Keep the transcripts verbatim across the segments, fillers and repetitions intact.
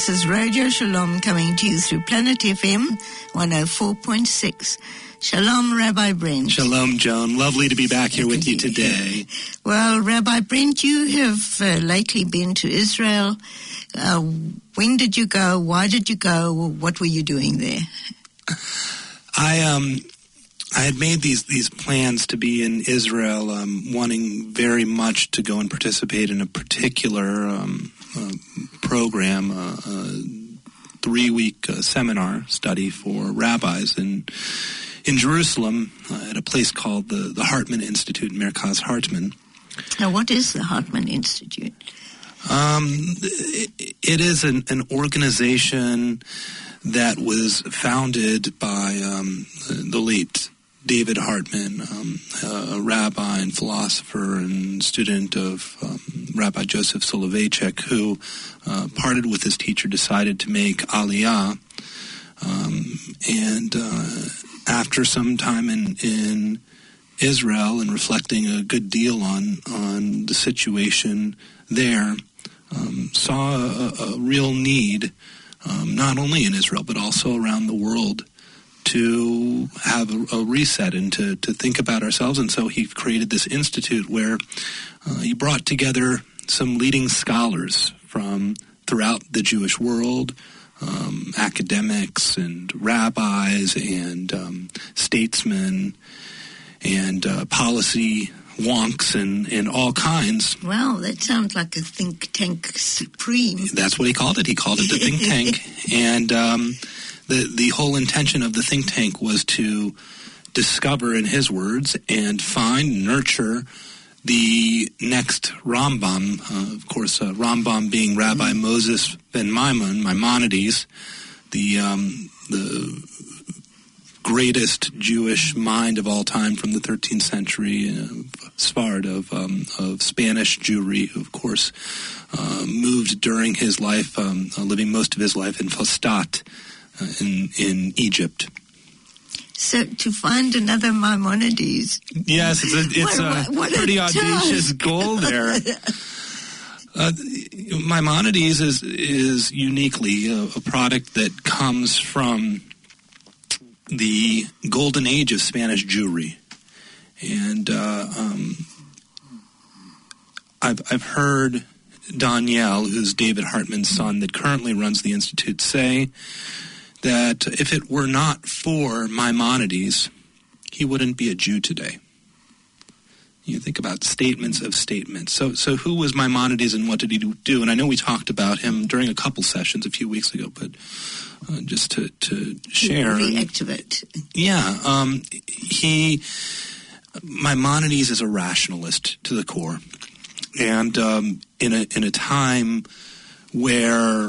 This is Radio Shalom coming to you through Planet F M one oh four point six. Shalom, Rabbi Brent. Shalom, Joan. Lovely to be back here with you today. Well, Rabbi Brent, you have uh, lately been to Israel. Uh, when did you go? Why did you go? What were you doing there? I um, I had made these these plans to be in Israel, um, wanting very much to go and participate in a particular um, uh, program, uh, uh, three-week uh, seminar study for rabbis in in Jerusalem uh, at a place called the, the Hartman Institute, Merkaz Hartman. Now, what is the Hartman Institute? Um, it, it is an, an organization that was founded by um, the late David Hartman, um, a rabbi and philosopher and student of um, Rabbi Joseph Soloveitchik, who uh, parted with his teacher, decided to make Aliyah, um, and uh, after some time in, in Israel and reflecting a good deal on, on the situation there, um, saw a, a real need, um, not only in Israel but also around the world, to have a, a reset and to, to think about ourselves. And so he created this institute where uh, he brought together some leading scholars from throughout the Jewish world, um, academics and rabbis and um, statesmen and uh, policy wonks and, and all kinds. Wow, that sounds like a think tank supreme. That's what he called it. He called it the think tank. And um, the the whole intention of the think tank was to discover, in his words, and find, nurture the next Rambam. Uh, of course, uh, Rambam being Rabbi mm-hmm. Moses ben Maimon, Maimonides, the um, the greatest Jewish mind of all time from the thirteenth century, uh, Sfard of um, of Spanish Jewry, who of course uh, moved during his life, um, uh, living most of his life in Fustat uh, in in Egypt. So to find another Maimonides. Yes, it's a, it's what, a what pretty a audacious goal there. Uh, Maimonides is is uniquely a, a product that comes from the golden age of Spanish Jewry, and uh, um, I've I've heard Danielle, who's David Hartman's son, that currently runs the institute, say that if it were not for Maimonides, he wouldn't be a Jew today. You think about statements of statements. So, so who was Maimonides and what did he do? And I know we talked about him during a couple sessions a few weeks ago, but uh, just to, to share. Reactivate. Yeah. Um, he, Maimonides is a rationalist to the core. And um, in a in a time where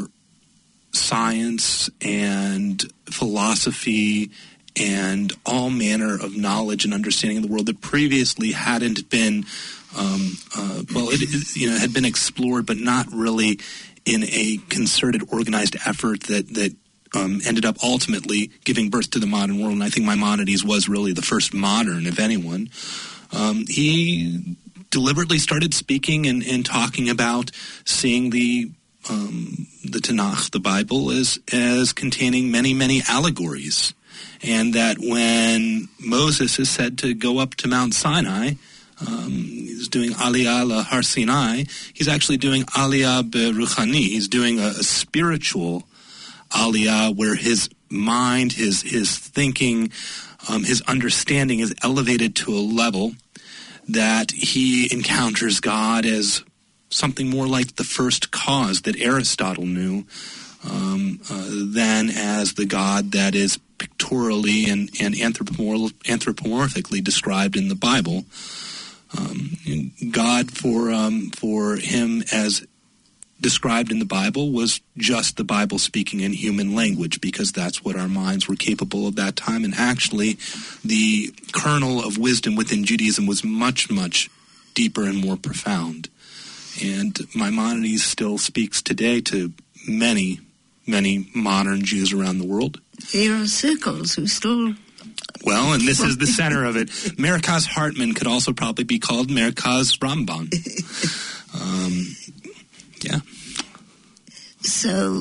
science and philosophy and all manner of knowledge and understanding of the world that previously hadn't been, um, uh, well, it, it you know had been explored, but not really in a concerted, organized effort that that um, ended up ultimately giving birth to the modern world. And I think Maimonides was really the first modern, if anyone. Um, he deliberately started speaking and, and talking about seeing the um, the Tanakh, the Bible, as as containing many, many allegories. And that when Moses is said to go up to Mount Sinai, um, he's doing Aliyah la Har Sinai, he's actually doing Aliyah beruchani. He's doing a, a spiritual Aliyah where his mind, his his thinking, um, his understanding is elevated to a level that he encounters God as something more like the first cause that Aristotle knew, um, uh, than as the God that is pictorially and, and anthropomorph- anthropomorphically described in the Bible. Um, God for um, for him as described in the Bible was just the Bible speaking in human language, because that's what our minds were capable of that time. And actually, the kernel of wisdom within Judaism was much, much deeper and more profound. And Maimonides still speaks today to many, many modern Jews around the world. There are circles who still... Well, and this is the center of it. Merkaz Hartman could also probably be called Merkaz Ramban. Um, yeah. So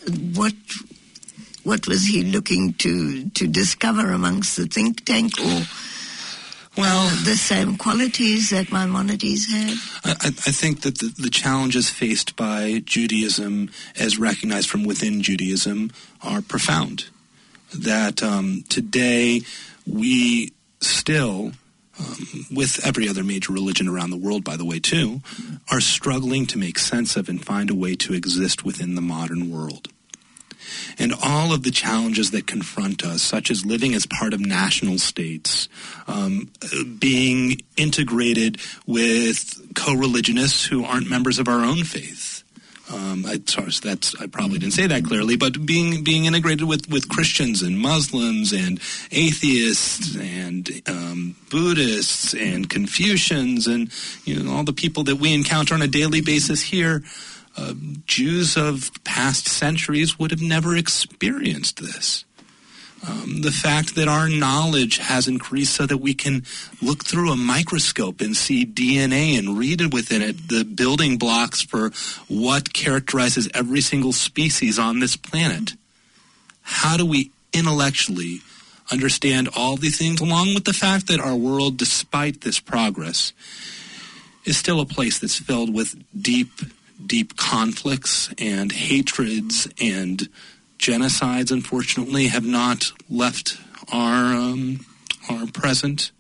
what what was he looking to, to discover amongst the think tank, or well, uh, the same qualities that Maimonides had? I, I think that the, the challenges faced by Judaism, as recognized from within Judaism, are profound. That um, today we still, um, with every other major religion around the world, by the way, too, are struggling to make sense of and find a way to exist within the modern world. And all of the challenges that confront us, such as living as part of national states, um, being integrated with co-religionists who aren't members of our own faith. Um, I, sorry, that's, I probably didn't say that clearly, but being being integrated with, with Christians and Muslims and atheists and um, Buddhists and Confucians and, you know, all the people that we encounter on a daily basis here. Uh, Jews of past centuries would have never experienced this. Um, the fact that our knowledge has increased so that we can look through a microscope and see D N A and read it within it, the building blocks for what characterizes every single species on this planet. How do we intellectually understand all these things, along with the fact that our world, despite this progress, is still a place that's filled with deep deep conflicts and hatreds and genocides, unfortunately, have not left our um, our present.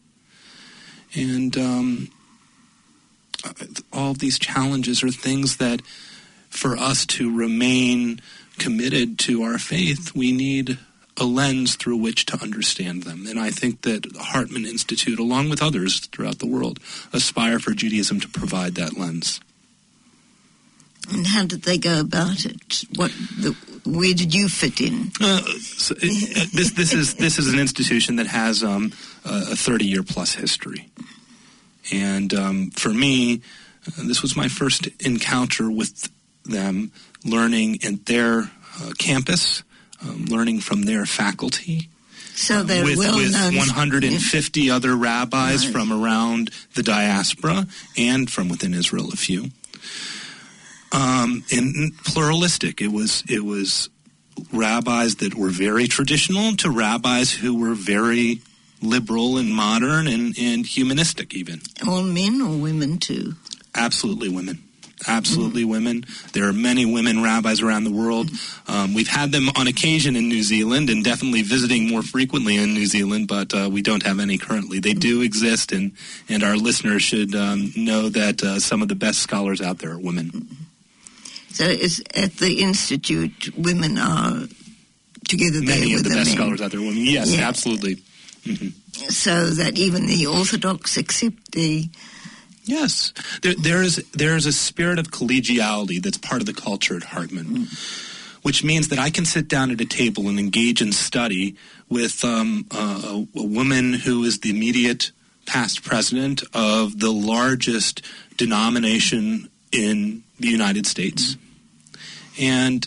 And um, all of these challenges are things that, for us to remain committed to our faith, we need a lens through which to understand them. And I think that the Hartman Institute, along with others throughout the world, aspire for Judaism to provide that lens. And how did they go about it? What, the, where did you fit in? Uh, so it, this, this is this is an institution that has um, a thirty-year plus history, and um, for me, uh, this was my first encounter with them, learning at their uh, campus, um, learning from their faculty. So they're uh, with, well with known. one hundred fifty yeah. other rabbis right. from around the diaspora and from within Israel, a few. Um, and pluralistic. It was it was rabbis that were very traditional to rabbis who were very liberal and modern and, and humanistic even. All men or women too? Absolutely women. Absolutely mm. women. There are many women rabbis around the world. Um, we've had them on occasion in New Zealand and definitely visiting more frequently in New Zealand, but uh, we don't have any currently. They do exist, and, and our listeners should um, know that uh, some of the best scholars out there are women. So is at the Institute, women are together there Many with of the, the best men. scholars out there are women. Yes, yeah. absolutely. Mm-hmm. So that even the Orthodox accept the... Yes. There, there is there is a spirit of collegiality that's part of the culture at Hartman, mm. which means that I can sit down at a table and engage in study with um, a, a woman who is the immediate past president of the largest denomination in the United States. And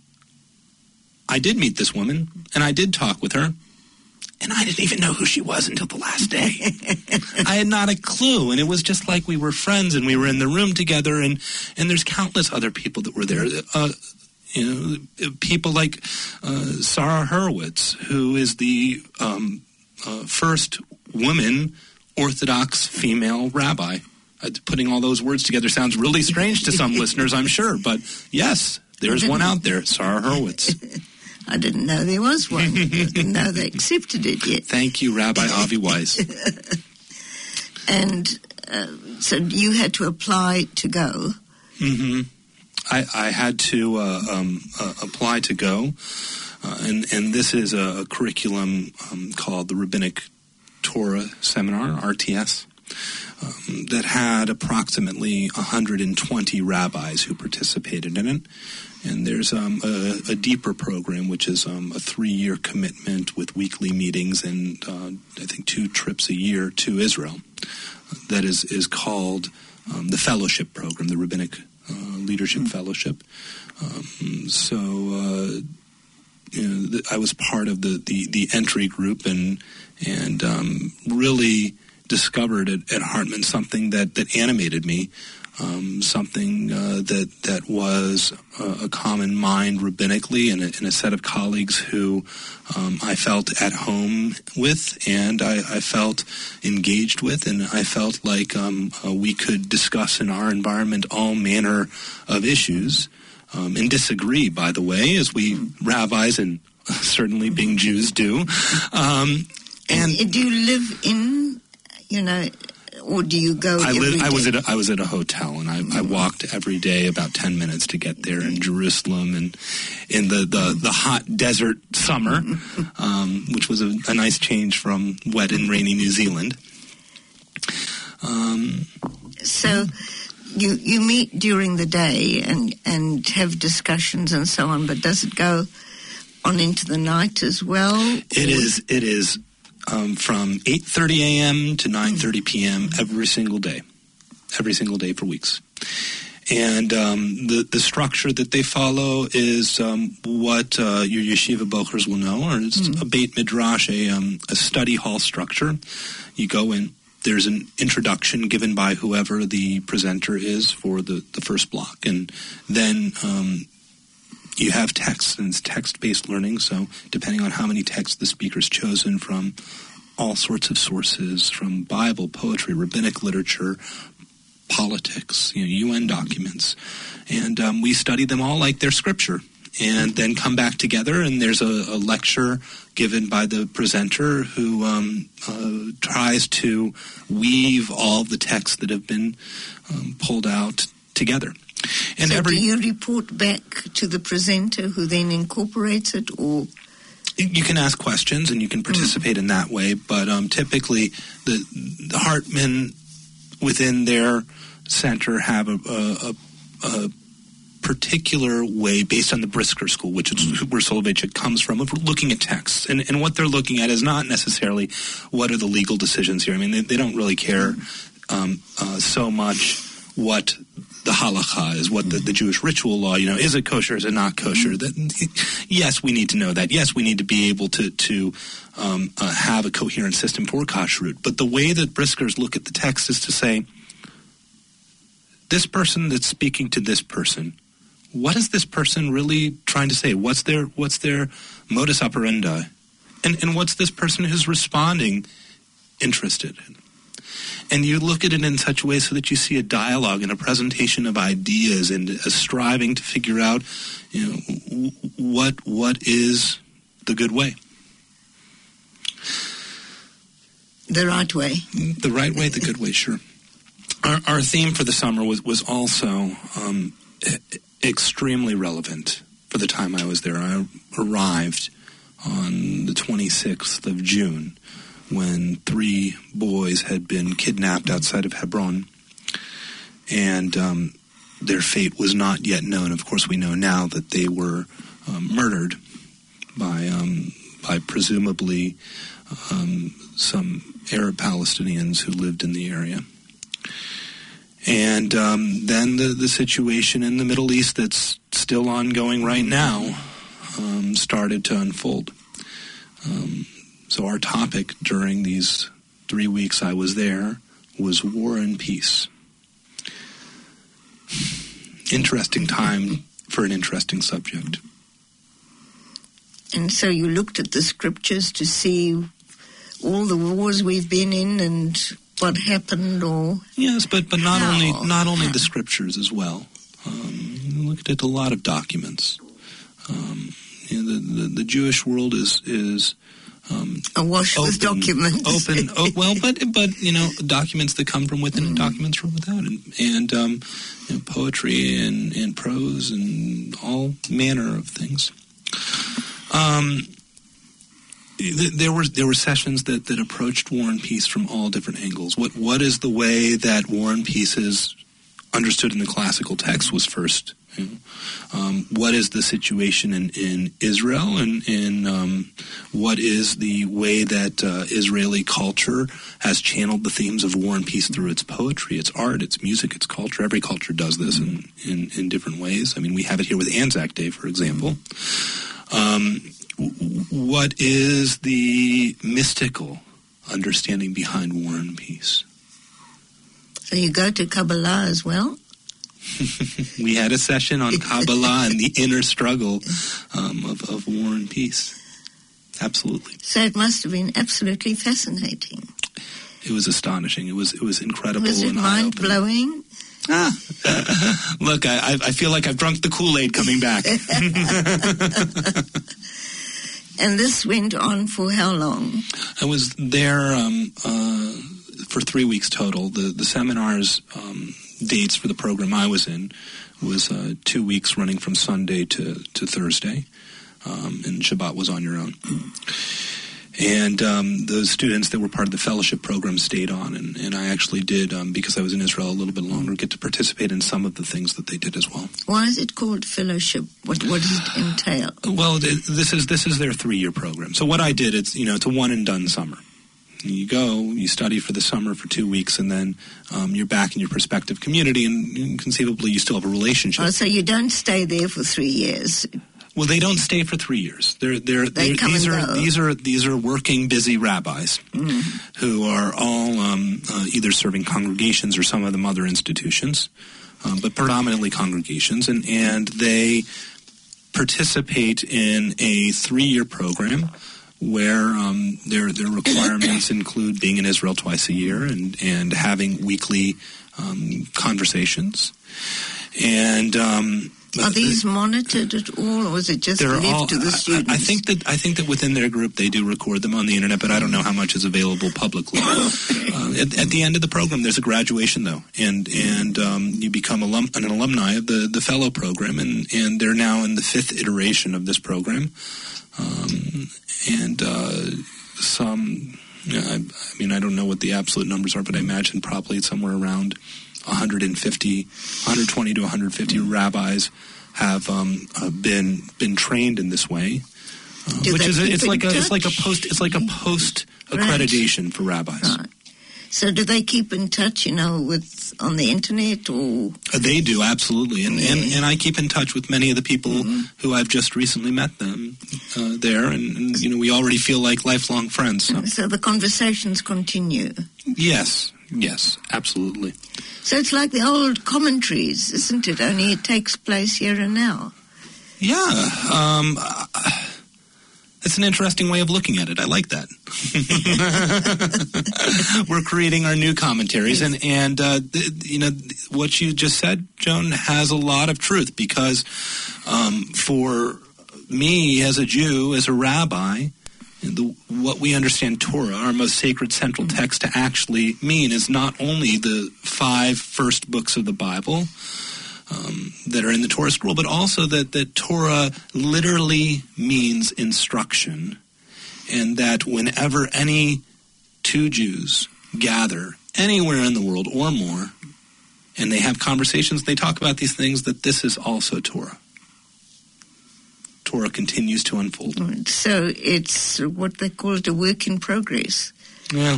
I did meet this woman, and I did talk with her, and I didn't even know who she was until the last day. I had not a clue, and it was just like we were friends, and we were in the room together, and, and there's countless other people that were there. Uh, you know, people like uh, Sarah Hurwitz, who is the um, uh, first woman Orthodox female rabbi. Uh, putting all those words together sounds really strange to some listeners, I'm sure. But yes, there's one out there, Sarah Hurwitz. I didn't know there was one. I didn't know they accepted it yet. Thank you, Rabbi Avi Weiss. And uh, so you had to apply to go. Mm-hmm. I, I had to uh, um, uh, apply to go. Uh, and, and this is a, a curriculum um, called the Rabbinic Torah Seminar, R T S. Um, that had approximately one hundred twenty rabbis who participated in it. And there's um, a, a deeper program, which is um, a three-year commitment with weekly meetings and uh, I think two trips a year to Israel. That is, is called um, the Fellowship Program, the Rabbinic uh, Leadership mm-hmm. Fellowship. Um, so uh, you know, th- I was part of the, the, the entry group and, and um, really discovered at, at Hartman something that, that animated me, um, something uh, that that was a, a common mind rabbinically, and a, and a set of colleagues who um, I felt at home with, and I, I felt engaged with, and I felt like um, uh, we could discuss in our environment all manner of issues, um, and disagree, by the way, as we rabbis and certainly being Jews do. Um, and, and do you live in, you know, or do you go I every live, day? I was at a, I was at a hotel, and I, mm. I walked every day about ten minutes to get there in Jerusalem, and in the, the, the hot desert summer, um, which was a, a nice change from wet and rainy New Zealand. Um, so you you meet during the day and, and have discussions and so on, but does it go on into the night as well? It or? is. It is. Um, from eight thirty a.m. to nine thirty p.m. every single day, every single day for weeks. And um, the, the structure that they follow is um, what uh, your yeshiva bochers will know, or it's mm-hmm. a Beit Midrash, a, um, a study hall structure. You go in, there's an introduction given by whoever the presenter is for the, the first block, and then um, you have text, and it's text-based learning, so depending on how many texts the speaker's chosen from all sorts of sources, from Bible, poetry, rabbinic literature, politics, you know, U N documents. And um, we study them all like they're scripture, and then come back together, and there's a, a lecture given by the presenter who um, uh, tries to weave all the texts that have been um, pulled out together. And so every, do you report back to the presenter who then incorporates it, or? You can ask questions and you can participate mm. in that way, but um, typically the, the Hartman within their center have a, a, a particular way based on the Brisker School, which is where Soloveitchik comes from, of looking at texts. And, and what they're looking at is not necessarily what are the legal decisions here. I mean, they, they don't really care um, uh, so much what the halakha is, what the, the Jewish ritual law, you know, is it kosher, is it not kosher? That, yes, we need to know that. Yes, we need to be able to, to um, uh, have a coherent system for kashrut. But the way that Briskers look at the text is to say, this person that's speaking to this person, what is this person really trying to say? What's their what's their modus operandi? And, and what's this person who's responding interested in? And you look at it in such a way so that you see a dialogue and a presentation of ideas and a striving to figure out, you know, what what is the good way. The right way. The right way, the good way, sure. Our, our theme for the summer was, was also um, extremely relevant for the time I was there. I arrived on the twenty-sixth of June, when three boys had been kidnapped outside of Hebron, and um, their fate was not yet known. Of course, we know now that they were um, murdered by um, by presumably um, some Arab Palestinians who lived in the area. And um, then the, the situation in the Middle East that's still ongoing right now um, started to unfold. Um, So our topic during these three weeks I was there was war and peace. Interesting time for an interesting subject. And so you looked at the scriptures to see all the wars we've been in and what happened, or yes, but but not how? only not only the scriptures as well. Um, we looked at a lot of documents. Um, you know, the, the the Jewish world is is. Um, awash with documents. Open, oh, well, but but you know, documents that come from within and documents from without, and, and um, you know, poetry and, and prose and all manner of things. Um, th- there were there were sessions that, that approached War and Peace from all different angles. What what is the way that War and Peace is understood in the classical text was first. You know, um, what is the situation in, in Israel, and in um, what is the way that uh, Israeli culture has channeled the themes of war and peace through its poetry, its art, its music, its culture. Every culture does this in, in, in different ways. I mean, we have it here with Anzac Day, for example. Um, what is the mystical understanding behind war and peace? So you go to Kabbalah as well? We had a session on Kabbalah and the inner struggle um, of, of war and peace. Absolutely. So it must have been absolutely fascinating. It was astonishing. It was it was incredible. Was it and mind blowing? Ah, look, I I feel like I've drunk the Kool-Aid coming back. And this went on for how long? I was there um, uh, for three weeks total. The the seminars um, dates for the program I was in was uh, two weeks running from Sunday to, to Thursday, um, and Shabbat was on your own. And um, those students that were part of the fellowship program stayed on, and, and I actually did, um, because I was in Israel a little bit longer, get to participate in some of the things that they did as well. Why is it called fellowship? What what does it entail? Well, this is this is their three-year program. So what I did, it's you know it's a one-and-done summer. You go, you study for the summer for two weeks, and then um, you're back in your prospective community, and conceivably you still have a relationship. Oh, so you don't stay there for three years. Well, they don't stay for three years. They're, they're, they they're, come these and are go. these are these are working, busy rabbis mm. who are all um, uh, either serving congregations or some of them other institutions, um, but predominantly congregations, and and they participate in a three-year program where um, their their requirements include being in Israel twice a year and and having weekly um, conversations, and. Um, Are these monitored at all, or is it just left all, to the students? I, I think that I think that within their group they do record them on the internet, but I don't know how much is available publicly. uh, at, at the end of the program, there's a graduation, though, and and um, you become alum, an alumni of the, the fellow program, and, and they're now in the fifth iteration of this program, um, and uh, some. You know, I, I mean, I don't know what the absolute numbers are, but I imagine probably it's somewhere around one hundred fifty, one hundred twenty to one hundred fifty rabbis have um, uh, been been trained in this way, uh, which is a, it's like a touch? it's like a post it's like a post accreditation right. for rabbis. Right. So do they keep in touch, you know, with on the internet or? Uh, they do, absolutely, and, yeah. and and I keep in touch with many of the people mm-hmm. who I've just recently met them uh, there, and, and you know we already feel like lifelong friends. So, so the conversations continue. Yes. Yes, absolutely. So it's like the old commentaries, isn't it? Only it takes place here and now. Yeah. Um, uh, it's an interesting way of looking at it. I like that. We're creating our new commentaries. Yes. And, and uh, th- you know, what you just said, Joan, has a lot of truth because um, for me as a Jew, as a rabbi, The, what we understand Torah, our most sacred central text, to actually mean is not only the five first books of the Bible um, that are in the Torah scroll, but also that, that Torah literally means instruction, and that whenever any two Jews gather anywhere in the world or more, and they have conversations, they talk about these things, that this is also Torah. Torah continues to unfold. So it's what they call it a work in progress. Yeah.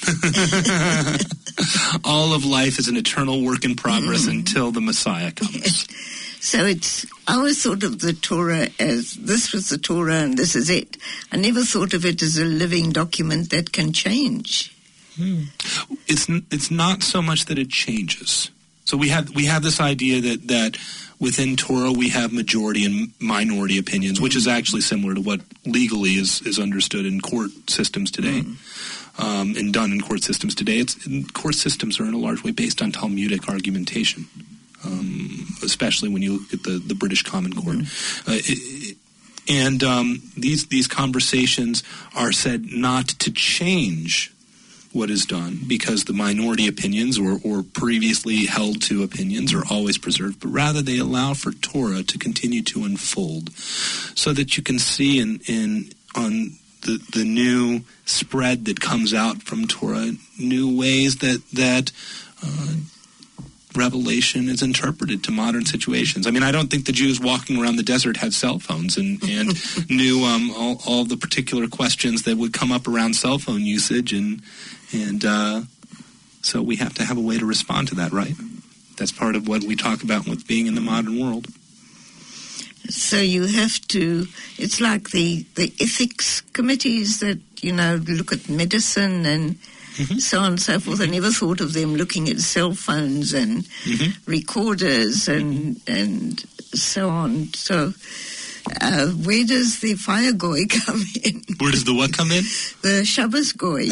All of life is an eternal work in progress mm. until the Messiah comes. Yes. So it's, I always thought of the Torah as this was the Torah and this is it. I never thought of it as a living document that can change. Hmm. It's it's not so much that it changes. So we have we have this idea that that within Torah we have majority and minority opinions, which is actually similar to what legally is, is understood in court systems today, mm. um, and done in court systems today. It's court systems are in a large way based on Talmudic argumentation, um, especially when you look at the, the British Common Court. Mm. Uh, it, and um, these these conversations are said not to change what is done, because the minority opinions or, or previously held to opinions are always preserved, but rather they allow for Torah to continue to unfold so that you can see in, in on the, the new spread that comes out from Torah, new ways that, that uh, Revelation is interpreted to modern situations. I mean, I don't think the Jews walking around the desert had cell phones and, and knew um, all, all the particular questions that would come up around cell phone usage, and And uh, so we have to have a way to respond to that, right? That's part of what we talk about with being in the modern world. So you have to, it's like the, the ethics committees that, you know, look at medicine and mm-hmm. so on and so forth. I never thought of them looking at cell phones and mm-hmm. recorders and and so on. So uh, where does the fire goy come in? Where does the what come in? The Shabbos goy.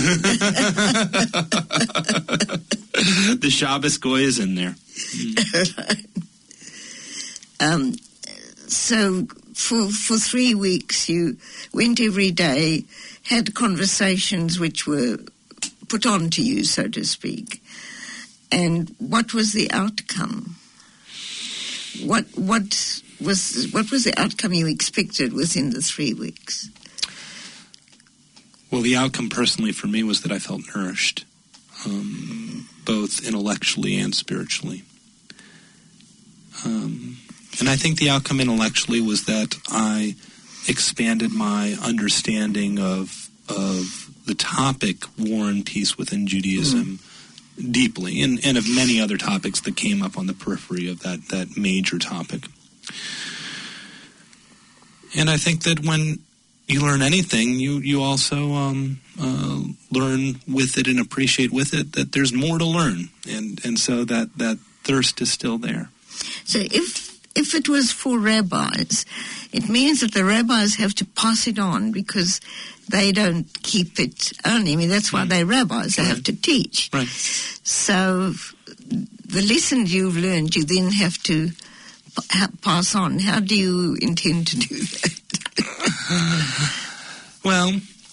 The Shabbos goy is in there. Mm. um, so for for three weeks you went every day, had conversations which were put on to you, so to speak. And what was the outcome? What what was what was the outcome you expected within the three weeks? Well, the outcome personally for me was that I felt nourished, um, both intellectually and spiritually. Um, and I think the outcome intellectually was that I expanded my understanding of of the topic War and Peace within Judaism mm. deeply, and, and of many other topics that came up on the periphery of that, that major topic. And I think that when you learn anything, you, you also um, uh, learn with it and appreciate with it that there's more to learn. And, and so that, that thirst is still there. So if if it was for rabbis, it means that the rabbis have to pass it on because they don't keep it only. I mean, that's why right. they're rabbis. They right. have to teach. Right. So the lessons you've learned, you then have to p- pass on. How do you intend to do that? Well,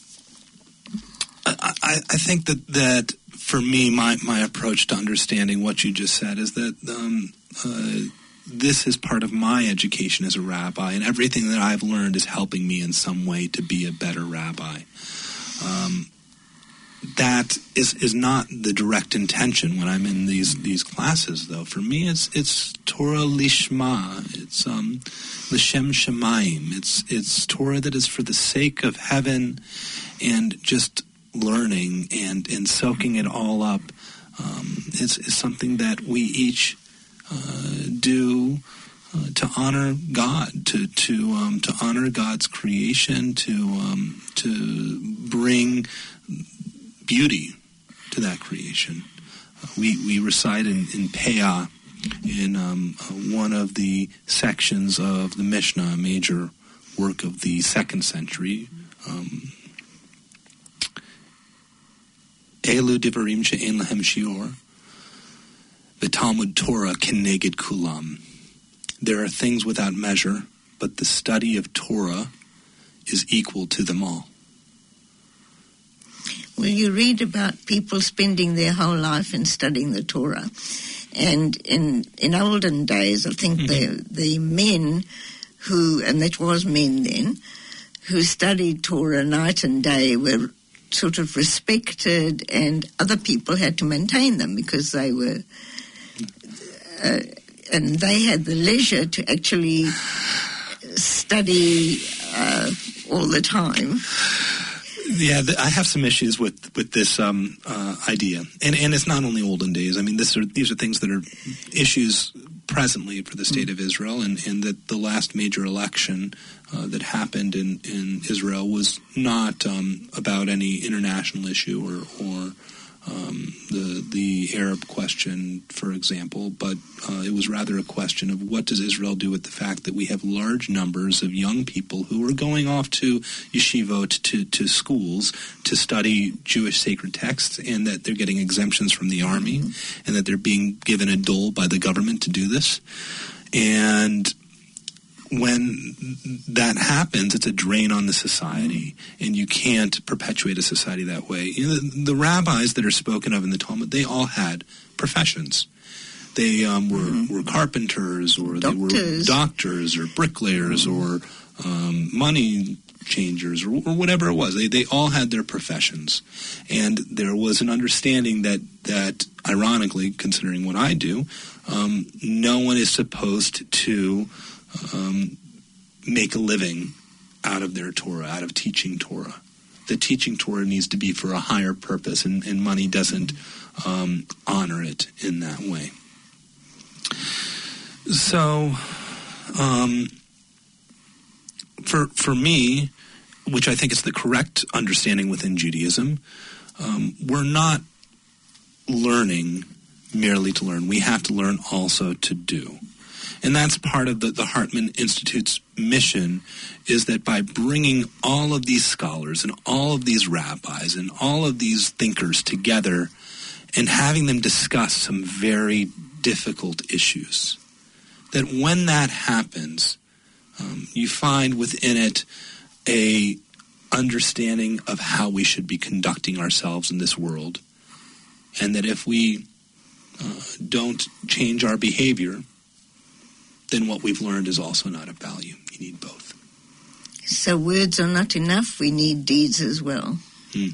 I, I, I think that, that for me, my, my approach to understanding what you just said is that um, uh, this is part of my education as a rabbi, and everything that I've learned is helping me in some way to be a better rabbi. Um, that is is not the direct intention when I'm in these, these classes, though. For me, it's it's Torah lishma. It's um, l'shem shamayim. It's it's Torah that is for the sake of heaven, and just learning and, and soaking it all up. Um, is, is something that we each Uh, do uh, to honor God, to to um, to honor God's creation, to um, to bring beauty to that creation. Uh, we we recite in, in Peah, in um, uh, one of the sections of the Mishnah, a major work of the second century. Um, Elu divarim she'en lahem shiur. The Talmud Torah keneged kulam. There are things without measure, but the study of Torah is equal to them all. Well, you read about people spending their whole life in studying the Torah. And in in olden days, I think mm-hmm. the the men who, and that was men then, who studied Torah night and day were sort of respected, and other people had to maintain them because they were... Uh, and they had the leisure to actually study uh, all the time. Yeah, th- I have some issues with with this um, uh, idea, and and it's not only olden days. I mean, this are these are things that are issues presently for the state mm. of Israel, and, and that the last major election uh, that happened in, in Israel was not um, about any international issue or or. Um, the the Arab question, for example, but uh, it was rather a question of what does Israel do with the fact that we have large numbers of young people who are going off to yeshivot, to, to schools, to study Jewish sacred texts, and that they're getting exemptions from the army, mm-hmm. and that they're being given a dole by the government to do this. And when that happens, it's a drain on the society, and you can't perpetuate a society that way. You know, the, the rabbis that are spoken of in the Talmud, they all had professions. They um, were, mm-hmm. were carpenters, or doctors. They were doctors, or bricklayers, mm-hmm. or um, money changers, or, or whatever it was. They they all had their professions, and there was an understanding that that, ironically, considering what I do, um, no one is supposed to Um, make a living out of their Torah, out of teaching Torah. The teaching Torah needs to be for a higher purpose, and, and money doesn't um, honor it in that way. So, um, for for me, which I think is the correct understanding within Judaism, um, we're not learning merely to learn. We have to learn also to do. And that's part of the, the Hartman Institute's mission, is that by bringing all of these scholars and all of these rabbis and all of these thinkers together and having them discuss some very difficult issues, that when that happens, um, you find within it a understanding of how we should be conducting ourselves in this world, and that if we uh, don't change our behavior, then what we've learned is also not of value. You need both. So words are not enough. We need deeds as well. Hmm.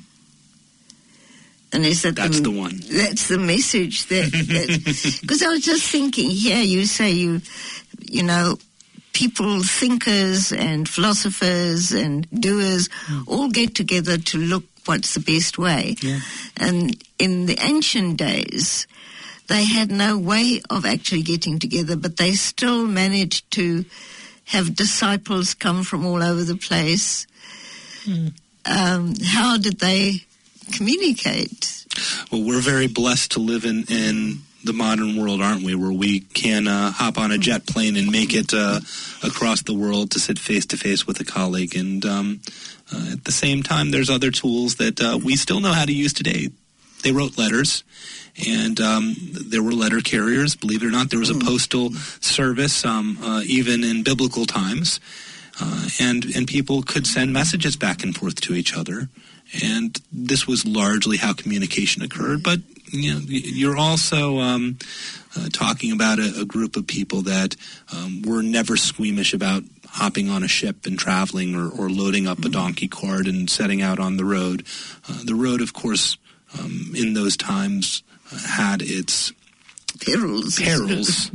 And is that that's the, the one? That's the message. That because I was just thinking here. You say you, you know, people, thinkers and philosophers and doers hmm. all get together to look what's the best way. Yeah. And in the ancient days, they had no way of actually getting together, but they still managed to have disciples come from all over the place. Mm. Um, how did they communicate? Well, we're very blessed to live in, in the modern world, aren't we, where we can uh, hop on a jet plane and make it uh, across the world to sit face-to-face with a colleague. And um, uh, at the same time, there's other tools that uh, we still know how to use today. They wrote letters. And um, there were letter carriers, believe it or not. There was a postal service, um, uh, even in biblical times. Uh, and, and people could send messages back and forth to each other. And this was largely how communication occurred. But, you know, you're also um, uh, talking about a, a group of people that um, were never squeamish about hopping on a ship and traveling, or, or loading up a donkey cart and setting out on the road. Uh, the road, of course, um, in those times had its perils, perils.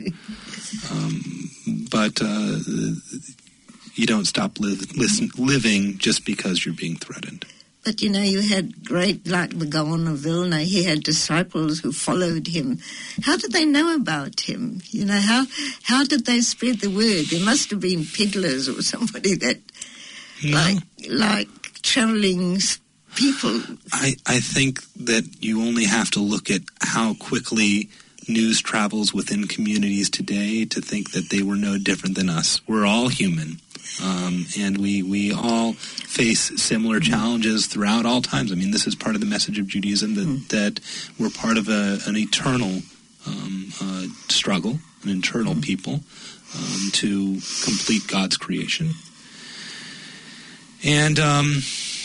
um, but uh, you don't stop li- listen, living just because you're being threatened. But, you know, you had great, like the Gaon of Vilna, he had disciples who followed him. How did they know about him? You know, how how did they spread the word? There must have been peddlers or somebody that, no. like, like traveling people. I, I think that you only have to look at how quickly news travels within communities today to think that they were no different than us. We're all human, um, and we, we all face similar challenges throughout all times. I mean, this is part of the message of Judaism, that, mm. that we're part of a, an eternal um, uh, struggle, an eternal mm. people, um, to complete God's creation. And Um,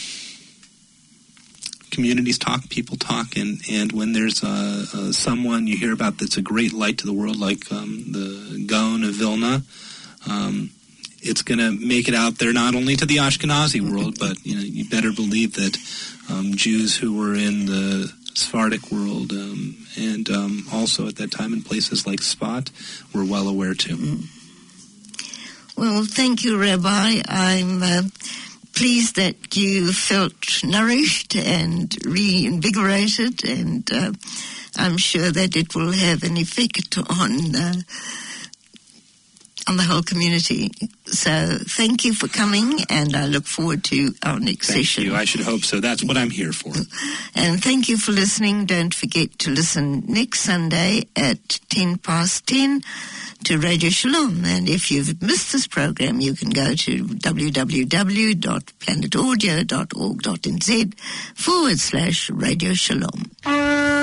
communities talk, people talk, and, and when there's uh, uh, someone you hear about that's a great light to the world, like um, the Gaon of Vilna, um, it's going to make it out there not only to the Ashkenazi world, but you know, you better believe that um, Jews who were in the Sephardic world um, and um, also at that time in places like Sfat were well aware too. Mm. Well, thank you, Rabbi. I'm Uh pleased that you felt nourished and reinvigorated, and uh, I'm sure that it will have an effect on uh, on the whole community. So thank you for coming, and I look forward to our next thank session. Thank you. I should hope so. That's what I'm here for. And thank you for listening. Don't forget to listen next Sunday at ten past ten to Radio Shalom. And if you've missed this program, you can go to www.planetaudio.org.nz forward slash Radio Shalom.